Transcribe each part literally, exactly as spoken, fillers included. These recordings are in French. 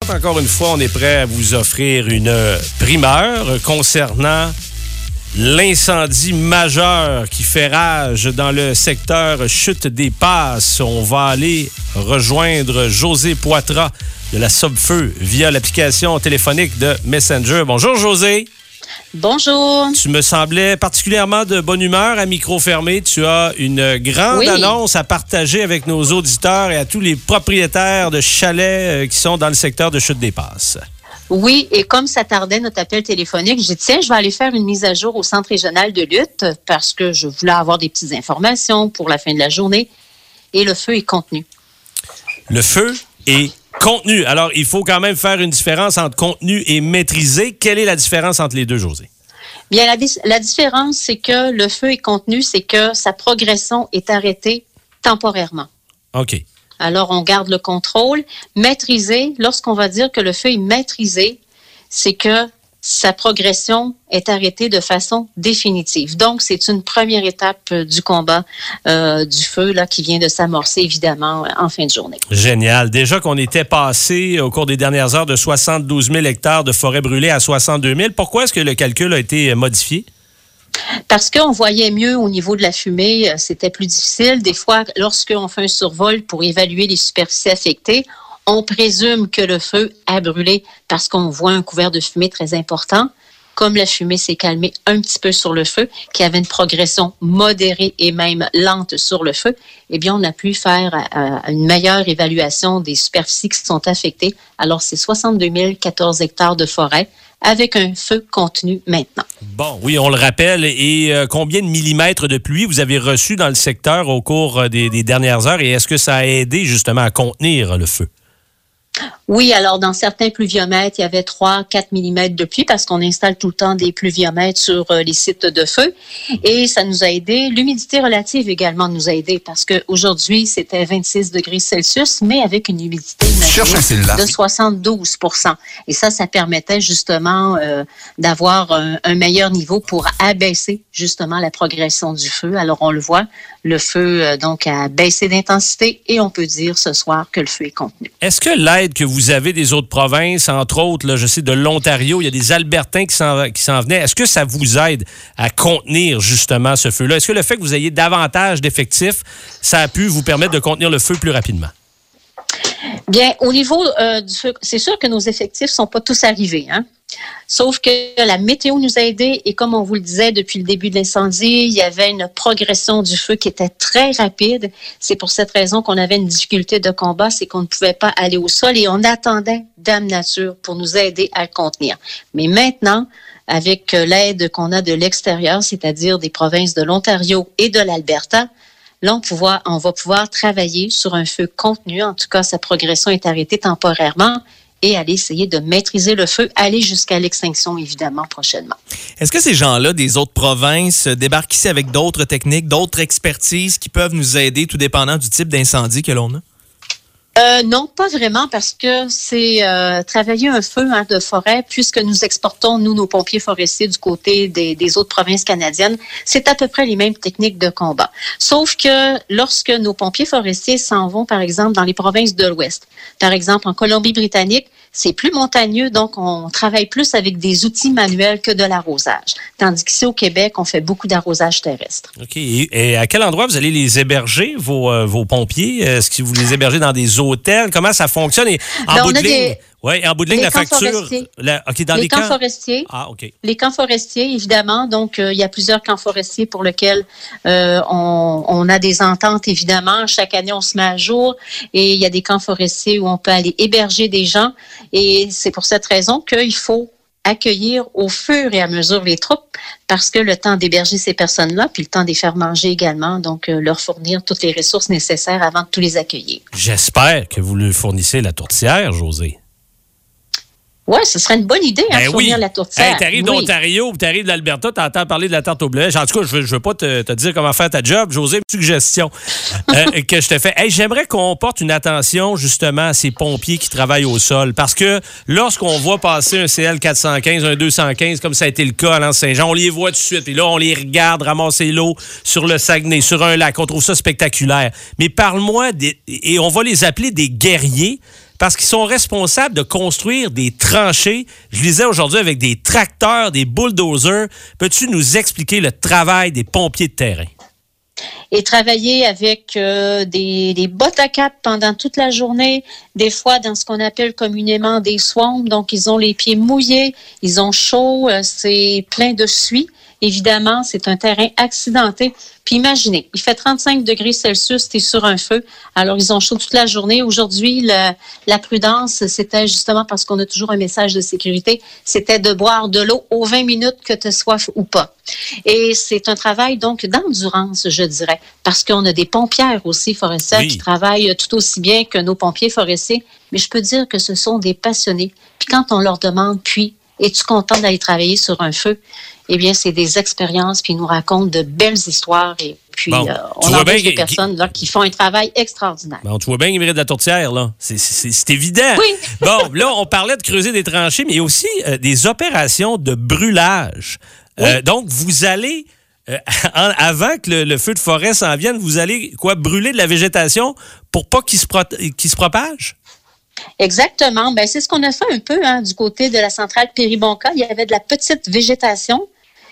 Encore une fois, on est prêt à vous offrir une primeur concernant l'incendie majeur qui fait rage dans le secteur Chute des Passes. On va aller rejoindre José Poitras de la Sopfeu via l'application téléphonique de Messenger. Bonjour, José. Bonjour. Tu me semblais particulièrement de bonne humeur à micro fermé. Tu as une grande oui. annonce à partager avec nos auditeurs et à tous les propriétaires de chalets qui sont dans le secteur de Chute des Passes. Oui, et comme ça tardait notre appel téléphonique, j'ai dit, tiens, je vais aller faire une mise à jour au Centre régional de lutte parce que je voulais avoir des petites informations pour la fin de la journée. Et le feu est contenu. Le feu est contenu. Alors, il faut quand même faire une différence entre contenu et maîtrisé. Quelle est la différence entre les deux, José? Bien, la, la différence, c'est que le feu est contenu, c'est que sa progression est arrêtée temporairement. OK. Alors, on garde le contrôle. Maîtrisé, lorsqu'on va dire que le feu est maîtrisé, c'est que sa progression est arrêtée de façon définitive. Donc, c'est une première étape du combat euh, du feu là, qui vient de s'amorcer, évidemment, en fin de journée. Génial. Déjà qu'on était passé au cours des dernières heures de soixante-douze mille hectares de forêt brûlée à soixante-deux mille, pourquoi est-ce que le calcul a été modifié? Parce qu'on voyait mieux au niveau de la fumée, c'était plus difficile. Des fois, lorsqu'on fait un survol pour évaluer les superficies affectées, on présume que le feu a brûlé parce qu'on voit un couvert de fumée très important. Comme la fumée s'est calmée un petit peu sur le feu, qui avait une progression modérée et même lente sur le feu, eh bien, on a pu faire euh, une meilleure évaluation des superficies qui sont affectées. Alors, c'est soixante-deux mille quatorze hectares de forêt avec un feu contenu maintenant. Bon, oui, on le rappelle. Et euh, combien de millimètres de pluie vous avez reçu dans le secteur au cours des, des dernières heures? Et est-ce que ça a aidé justement à contenir le feu? Oui, alors dans certains pluviomètres, il y avait trois à quatre millimètres de pluie parce qu'on installe tout le temps des pluviomètres sur euh, les sites de feu et ça nous a aidé. L'humidité relative également nous a aidé parce qu'aujourd'hui, c'était vingt-six degrés Celsius, mais avec une humidité de soixante-douze pour cent. Et ça, ça permettait justement euh, d'avoir un, un meilleur niveau pour abaisser justement la progression du feu. Alors, on le voit, le feu euh, donc a baissé d'intensité et on peut dire ce soir que le feu est contenu. Est-ce que l'aide que vous avez des autres provinces, entre autres, là, je sais, de l'Ontario, il y a des Albertains qui s'en, qui s'en venaient. Est-ce que ça vous aide à contenir justement ce feu-là? Est-ce que le fait que vous ayez davantage d'effectifs, ça a pu vous permettre de contenir le feu plus rapidement? Bien, au niveau euh, du feu, c'est sûr que nos effectifs ne sont pas tous arrivés, hein? Sauf que la météo nous a aidés et comme on vous le disait depuis le début de l'incendie, il y avait une progression du feu qui était très rapide. C'est pour cette raison qu'on avait une difficulté de combat, c'est qu'on ne pouvait pas aller au sol et on attendait Dame Nature pour nous aider à le contenir. Mais maintenant, avec l'aide qu'on a de l'extérieur, c'est-à-dire des provinces de l'Ontario et de l'Alberta, là, on, pouvoir, on va pouvoir travailler sur un feu contenu. En tout cas, sa progression est arrêtée temporairement et aller essayer de maîtriser le feu, aller jusqu'à l'extinction, évidemment, prochainement. Est-ce que ces gens-là des autres provinces débarquent ici avec d'autres techniques, d'autres expertises qui peuvent nous aider, tout dépendant du type d'incendie que l'on a? Euh, non, pas vraiment, parce que c'est euh, travailler un feu hein, de forêt, puisque nous exportons, nous, nos pompiers forestiers du côté des, des autres provinces canadiennes, c'est à peu près les mêmes techniques de combat. Sauf que lorsque nos pompiers forestiers s'en vont, par exemple, dans les provinces de l'Ouest, par exemple, en Colombie-Britannique, c'est plus montagneux, donc on travaille plus avec des outils manuels que de l'arrosage. Tandis qu'ici au Québec, on fait beaucoup d'arrosage terrestre. OK. Et à quel endroit vous allez les héberger, vos, euh, vos pompiers? Est-ce que vous les hébergez dans des hôtels? Comment ça fonctionne? Et en ben, bout de ligne, des... oui, en bout de ligne, la facture. La... OK, dans les, les camps, camps forestiers. Ah, OK. Les camps forestiers, évidemment. Donc, euh, il y a plusieurs camps forestiers pour lesquels euh, on, on a des ententes, évidemment. Chaque année, on se met à jour. Et il y a des camps forestiers où on peut aller héberger des gens. Et c'est pour cette raison qu'il faut accueillir au fur et à mesure les troupes parce que le temps d'héberger ces personnes-là, puis le temps de les faire manger également, donc euh, leur fournir toutes les ressources nécessaires avant de tous les accueillir. J'espère que vous leur fournissez la tourtière, José. Oui, ce serait une bonne idée, hein, ben fournir oui. la tourtière. Hey, t'arrives oui. d'Ontario, t'arrives de l'Alberta, t'entends parler de la tarte au bleuet. En tout cas, je veux, je veux pas te, te dire comment faire ta job. José, une suggestion euh, que je te fais. Hey, j'aimerais qu'on porte une attention justement à ces pompiers qui travaillent au sol. Parce que lorsqu'on voit passer un C L quatre cent quinze, un deux cent quinze, comme ça a été le cas à l'Anse-Saint-Jean, on les voit tout de suite. Et là, on les regarde ramasser l'eau sur le Saguenay, sur un lac. On trouve ça spectaculaire. Mais parle-moi, des, et on va les appeler des guerriers. parce qu'ils sont responsables de construire des tranchées. Je lisais aujourd'hui avec des tracteurs, des bulldozers. Peux-tu nous expliquer le travail des pompiers de terrain? Et travailler avec euh, des, des bottes à cap pendant toute la journée, des fois dans ce qu'on appelle communément des swamps. Donc, ils ont les pieds mouillés, ils ont chaud, euh, c'est plein de suie. Évidemment, c'est un terrain accidenté. Puis imaginez, il fait trente-cinq degrés Celsius, tu es sur un feu. Alors, ils ont chaud toute la journée. Aujourd'hui, le, la prudence, c'était justement parce qu'on a toujours un message de sécurité, c'était de boire de l'eau aux vingt minutes que tu aies soif ou pas. Et c'est un travail, donc, d'endurance, je dirais, parce qu'on a des pompières aussi forestières oui. qui travaillent tout aussi bien que nos pompiers forestiers. Mais je peux dire que ce sont des passionnés. Puis quand on leur demande, puis, es-tu content d'aller travailler sur un feu? Eh bien, c'est des expériences, puis ils nous racontent de belles histoires. Et puis, bon, euh, on a des personnes là, qui font un travail extraordinaire. Bon, tu vois bien qu'il mérite de la tourtière, là. C'est, c'est, c'est évident. Oui. Bon, là, on parlait de creuser des tranchées, mais il y a aussi euh, des opérations de brûlage. Oui. Euh, donc, vous allez, euh, en, avant que le, le feu de forêt s'en vienne, vous allez, quoi, brûler de la végétation pour pas qu'il se, pro- qu'il se propage? Exactement. Ben, c'est ce qu'on a fait un peu hein, du côté de la centrale Péribonka. Il y avait de la petite végétation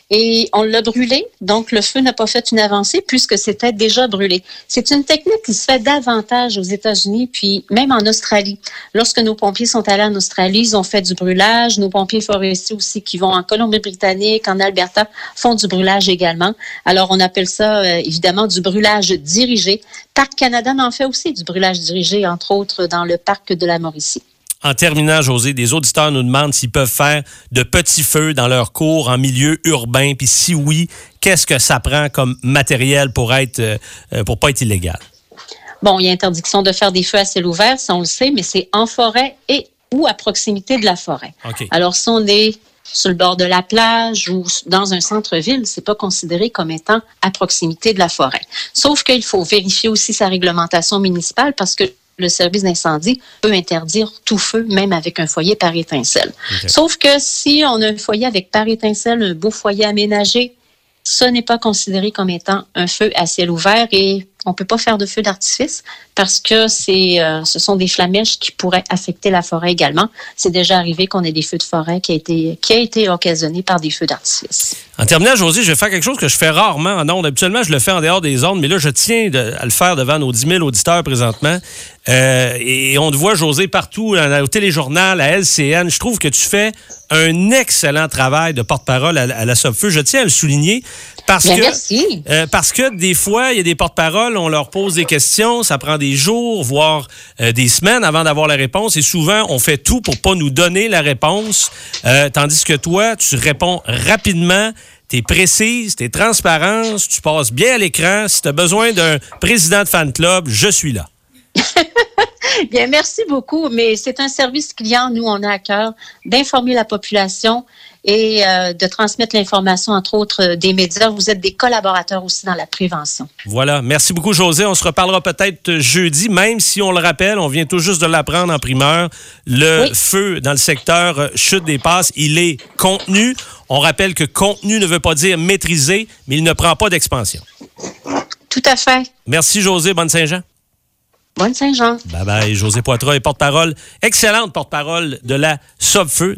et on l'a brûlé. Donc, le feu n'a pas fait une avancée puisque c'était déjà brûlé. C'est une technique qui se fait davantage aux États-Unis, puis même en Australie. Lorsque nos pompiers sont allés en Australie, ils ont fait du brûlage. Nos pompiers forestiers aussi qui vont en Colombie-Britannique, en Alberta, font du brûlage également. Alors, on appelle ça euh, évidemment du brûlage dirigé. Parc Canada en fait aussi du brûlage dirigé, entre autres dans le parc de la Mauricie. En terminant, Josée, des auditeurs nous demandent s'ils peuvent faire de petits feux dans leur cours en milieu urbain. Puis si oui, qu'est-ce que ça prend comme matériel pour être euh, pour pas être illégal? Bon, il y a interdiction de faire des feux à ciel ouvert, ça on le sait, mais c'est en forêt et ou à proximité de la forêt. Okay. Alors, si on est sur le bord de la plage ou dans un centre-ville, c'est pas considéré comme étant à proximité de la forêt. Sauf qu'il faut vérifier aussi sa réglementation municipale parce que le service d'incendie peut interdire tout feu, même avec un foyer par étincelle. Okay. Sauf que si on a un foyer avec par étincelle, un beau foyer aménagé, ce n'est pas considéré comme étant un feu à ciel ouvert et on ne peut pas faire de feu d'artifice parce que c'est, euh, ce sont des flamèches qui pourraient affecter la forêt également. C'est déjà arrivé qu'on ait des feux de forêt qui a été, qui a été occasionnés par des feux d'artifice. En terminant, Josée, je vais faire quelque chose que je fais rarement en ondes. Habituellement, je le fais en dehors des ondes, mais là, je tiens de, à le faire devant nos dix mille auditeurs présentement. Euh, et on te voit, Josée, partout, au téléjournal, à L C N. Je trouve que tu fais un excellent travail de porte-parole à, à la Sopfeu. Je tiens à le souligner parce Bien, que, merci. Euh, parce que des fois, il y a des porte-paroles, on leur pose des questions, ça prend des jours, voire euh, des semaines avant d'avoir la réponse. Et souvent, on fait tout pour pas nous donner la réponse. Euh, tandis que toi, tu réponds rapidement. T'es précise, t'es transparente, tu passes bien à l'écran. Si tu as besoin d'un président de fan club, je suis là. Bien, merci beaucoup. Mais c'est un service client, nous, on a à cœur d'informer la population et euh, de transmettre l'information, entre autres, euh, des médias. Vous êtes des collaborateurs aussi dans la prévention. Voilà. Merci beaucoup, Josée. On se reparlera peut-être jeudi, même si on le rappelle, on vient tout juste de l'apprendre en primeur. Le oui. feu dans le secteur Chute des Passes, il est contenu. On rappelle que contenu ne veut pas dire maîtrisé, mais il ne prend pas d'expansion. Tout à fait. Merci, Josée. Bonne Saint-Jean. Bonne Saint-Jean. Bye bye. Josée Poitras est porte-parole, excellente porte-parole de la Sopfeu.